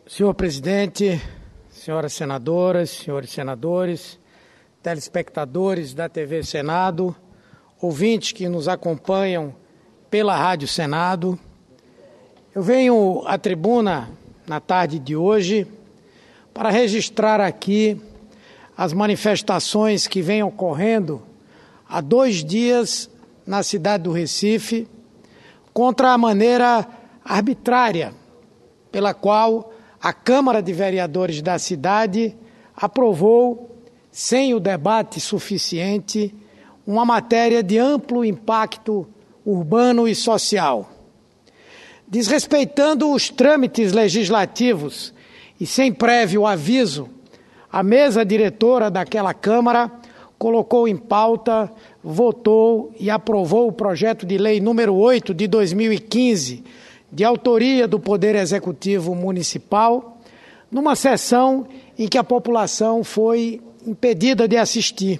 Senhor presidente, senhoras senadoras, senhores senadores, telespectadores da TV Senado, ouvintes que nos acompanham pela Rádio Senado, eu venho à tribuna na tarde de hoje para registrar aqui as manifestações que vêm ocorrendo há 2 dias na cidade do Recife contra a maneira arbitrária pela qual a Câmara de Vereadores da cidade aprovou, sem o debate suficiente, uma matéria de amplo impacto urbano e social. Desrespeitando os trâmites legislativos e sem prévio aviso, a mesa diretora daquela Câmara colocou em pauta, votou e aprovou o projeto de lei número 8 de 2015, de autoria do Poder Executivo Municipal, numa sessão em que a população foi impedida de assistir.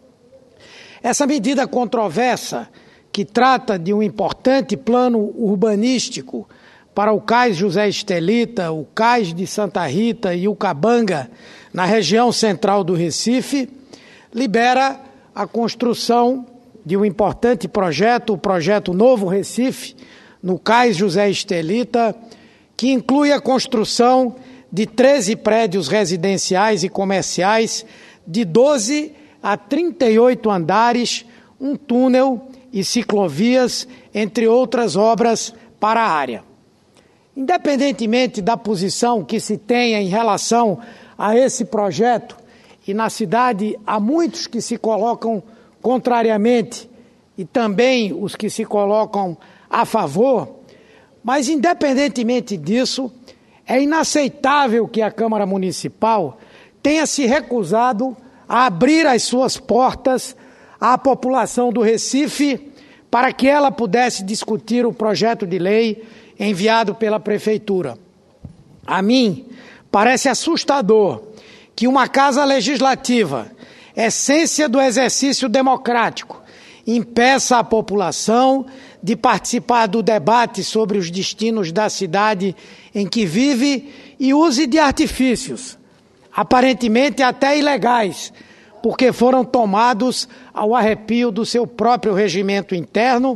Essa medida controversa, que trata de um importante plano urbanístico para o Cais José Estelita, o Cais de Santa Rita e o Cabanga, na região central do Recife, libera a construção de um importante projeto, o projeto Novo Recife, no Cais José Estelita, que inclui a construção de 13 prédios residenciais e comerciais de 12 a 38 andares, um túnel e ciclovias, entre outras obras para a área. Independentemente da posição que se tenha em relação a esse projeto, e na cidade há muitos que se colocam contrariamente e também os que se colocam a favor, mas independentemente disso, é inaceitável que a Câmara Municipal tenha se recusado a abrir as suas portas à população do Recife para que ela pudesse discutir o projeto de lei enviado pela Prefeitura. A mim, parece assustador que uma Casa Legislativa, essência do exercício democrático, impeça a população de participar do debate sobre os destinos da cidade em que vive e use de artifícios, aparentemente até ilegais, porque foram tomados ao arrepio do seu próprio regimento interno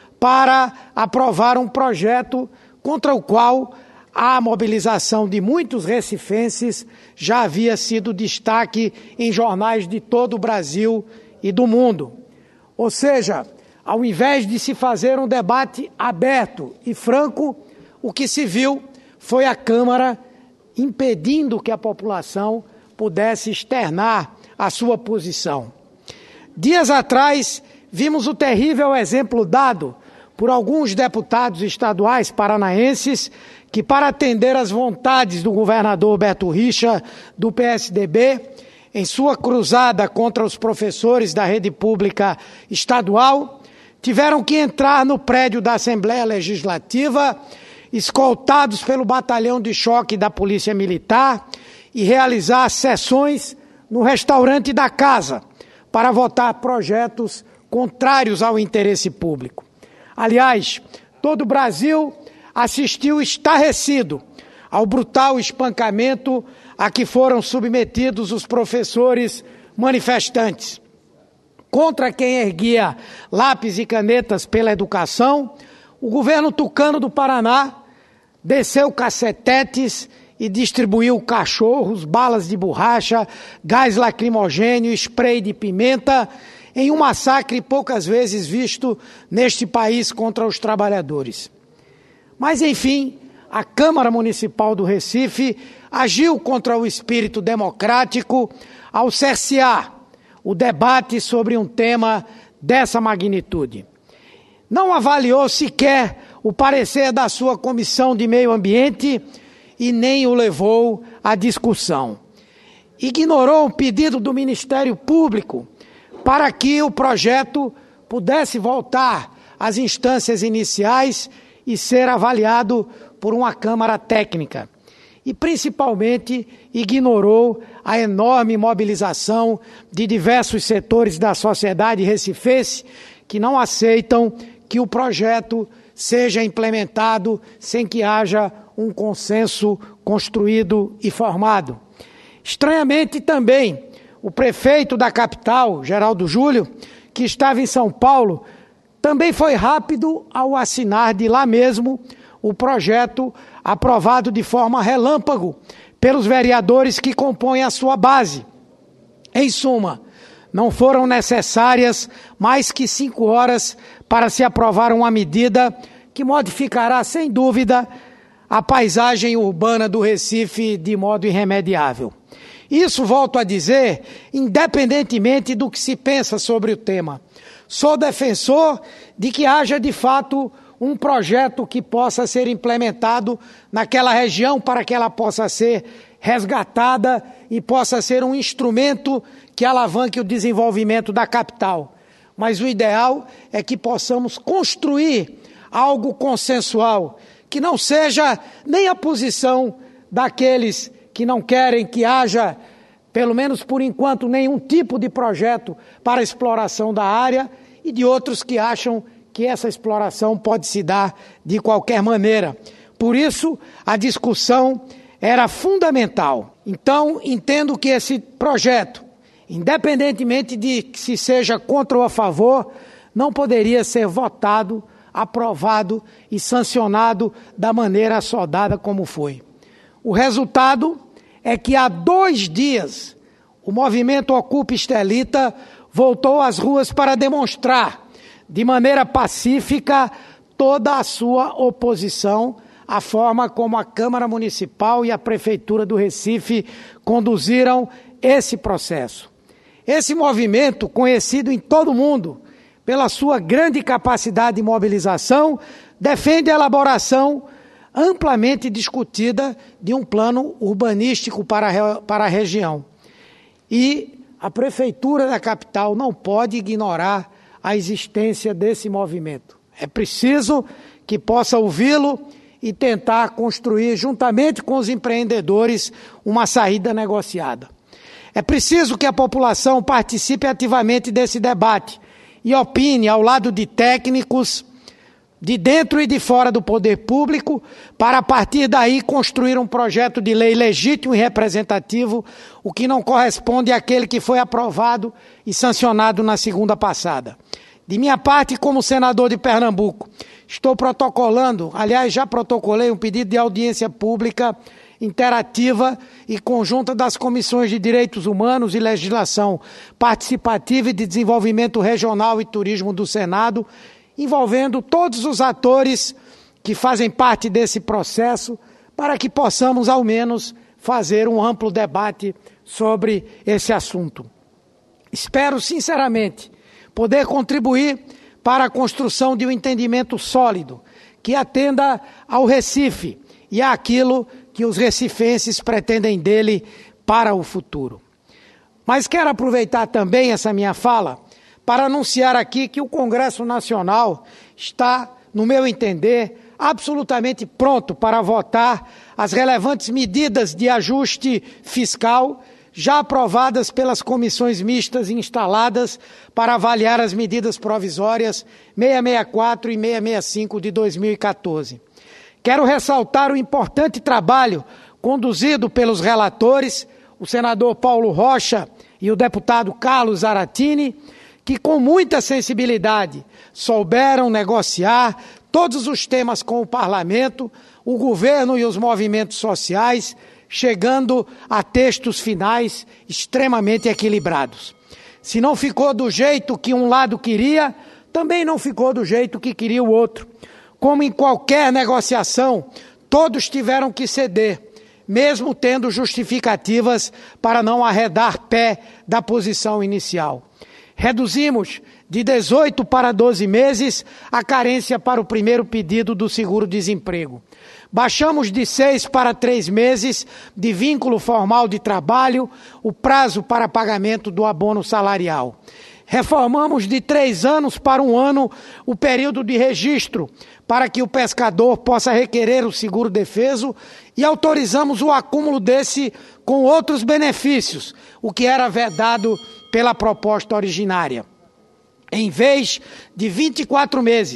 para aprovar um projeto contra o qual a mobilização de muitos recifenses já havia sido destaque em jornais de todo o Brasil e do mundo. Ou seja, ao invés de se fazer um debate aberto e franco, o que se viu foi a Câmara impedindo que a população pudesse externar a sua posição. Dias atrás, vimos o terrível exemplo dado por alguns deputados estaduais paranaenses que, para atender às vontades do governador Beto Richa, do PSDB, em sua cruzada contra os professores da rede pública estadual, tiveram que entrar no prédio da Assembleia Legislativa, escoltados pelo batalhão de choque da Polícia Militar, e realizar sessões no restaurante da casa para votar projetos contrários ao interesse público. Aliás, todo o Brasil assistiu estarrecido ao brutal espancamento a que foram submetidos os professores manifestantes. Contra quem erguia lápis e canetas pela educação, o governo tucano do Paraná desceu cacetetes e distribuiu cachorros, balas de borracha, gás lacrimogênio, spray de pimenta, em um massacre poucas vezes visto neste país contra os trabalhadores. Mas, enfim, a Câmara Municipal do Recife agiu contra o espírito democrático ao cercear o debate sobre um tema dessa magnitude. Não avaliou sequer o parecer da sua Comissão de Meio Ambiente e nem o levou à discussão. Ignorou o pedido do Ministério Público para que o projeto pudesse voltar às instâncias iniciais e ser avaliado por uma Câmara Técnica. E, principalmente, ignorou a enorme mobilização de diversos setores da sociedade recifense que não aceitam que o projeto seja implementado sem que haja um consenso construído e formado. Estranhamente também, o prefeito da capital, Geraldo Júlio, que estava em São Paulo, também foi rápido ao assinar de lá mesmo o projeto aprovado de forma relâmpago pelos vereadores que compõem a sua base. Em suma, não foram necessárias mais que 5 horas para se aprovar uma medida que modificará, sem dúvida, a paisagem urbana do Recife de modo irremediável. Isso, volto a dizer, independentemente do que se pensa sobre o tema. Sou defensor de que haja, de fato, um projeto que possa ser implementado naquela região para que ela possa ser resgatada e possa ser um instrumento que alavanque o desenvolvimento da capital. Mas o ideal é que possamos construir algo consensual, que não seja nem a posição daqueles que não querem que haja, pelo menos por enquanto, nenhum tipo de projeto para a exploração da área e de outros que acham que essa exploração pode se dar de qualquer maneira. Por isso, a discussão era fundamental. Então, entendo que esse projeto, independentemente de que se seja contra ou a favor, não poderia ser votado, aprovado e sancionado da maneira assodada como foi. O resultado é que há 2 dias o movimento Ocupa Estelita voltou às ruas para demonstrar, de maneira pacífica, toda a sua oposição à forma como a Câmara Municipal e a Prefeitura do Recife conduziram esse processo. Esse movimento, conhecido em todo o mundo pela sua grande capacidade de mobilização, defende a elaboração amplamente discutida de um plano urbanístico para a região. E a Prefeitura da capital não pode ignorar a existência desse movimento. É preciso que possa ouvi-lo e tentar construir, juntamente com os empreendedores, uma saída negociada. É preciso que a população participe ativamente desse debate e opine ao lado de técnicos de dentro e de fora do poder público, para a partir daí construir um projeto de lei legítimo e representativo, o que não corresponde àquele que foi aprovado e sancionado na segunda passada. De minha parte, como senador de Pernambuco, estou protocolando, aliás, já protocolei um pedido de audiência pública interativa e conjunta das Comissões de Direitos Humanos e Legislação Participativa e de Desenvolvimento Regional e Turismo do Senado, envolvendo todos os atores que fazem parte desse processo, para que possamos, ao menos, fazer um amplo debate sobre esse assunto. Espero, sinceramente, poder contribuir para a construção de um entendimento sólido, que atenda ao Recife e àquilo que os recifenses pretendem dele para o futuro. Mas quero aproveitar também essa minha fala para anunciar aqui que o Congresso Nacional está, no meu entender, absolutamente pronto para votar as relevantes medidas de ajuste fiscal já aprovadas pelas comissões mistas instaladas para avaliar as medidas provisórias 664 e 665 de 2014. Quero ressaltar o importante trabalho conduzido pelos relatores, o senador Paulo Rocha e o deputado Carlos Zaratini, que com muita sensibilidade souberam negociar todos os temas com o parlamento, o governo e os movimentos sociais, chegando a textos finais extremamente equilibrados. Se não ficou do jeito que um lado queria, também não ficou do jeito que queria o outro. Como em qualquer negociação, todos tiveram que ceder, mesmo tendo justificativas para não arredar pé da posição inicial. Reduzimos de 18 para 12 meses a carência para o primeiro pedido do seguro-desemprego. Baixamos de 6 para 3 meses de vínculo formal de trabalho o prazo para pagamento do abono salarial. Reformamos de 3 anos para 1 ano o período de registro para que o pescador possa requerer o seguro-defeso e autorizamos o acúmulo desse com outros benefícios, o que era vedado pela proposta originária. Em vez de 24 meses,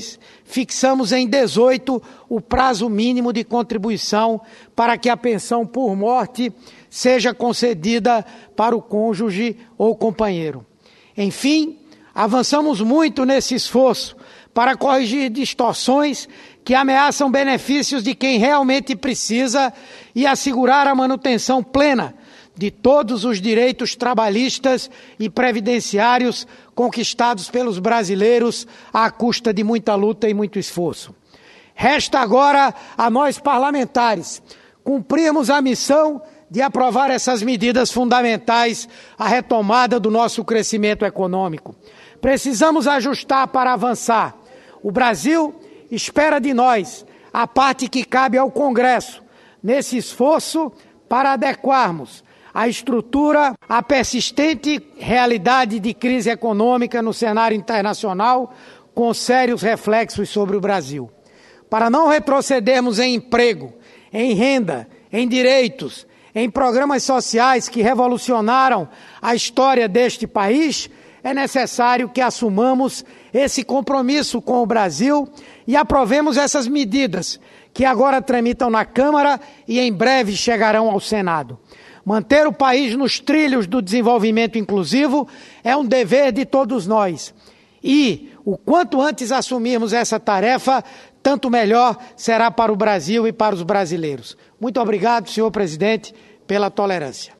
fixamos em 18 o prazo mínimo de contribuição para que a pensão por morte seja concedida para o cônjuge ou companheiro. Enfim, avançamos muito nesse esforço para corrigir distorções que ameaçam benefícios de quem realmente precisa e assegurar a manutenção plena de todos os direitos trabalhistas e previdenciários conquistados pelos brasileiros à custa de muita luta e muito esforço. Resta agora a nós parlamentares cumprirmos a missão de aprovar essas medidas fundamentais à retomada do nosso crescimento econômico. Precisamos ajustar para avançar. O Brasil espera de nós a parte que cabe ao Congresso nesse esforço para adequarmos a estrutura à persistente realidade de crise econômica no cenário internacional, com sérios reflexos sobre o Brasil. Para não retrocedermos em emprego, em renda, em direitos, em programas sociais que revolucionaram a história deste país, é necessário que assumamos esse compromisso com o Brasil e aprovemos essas medidas que agora tramitam na Câmara e em breve chegarão ao Senado. Manter o país nos trilhos do desenvolvimento inclusivo é um dever de todos nós. E, o quanto antes assumirmos essa tarefa, tanto melhor será para o Brasil e para os brasileiros. Muito obrigado, senhor presidente, pela tolerância.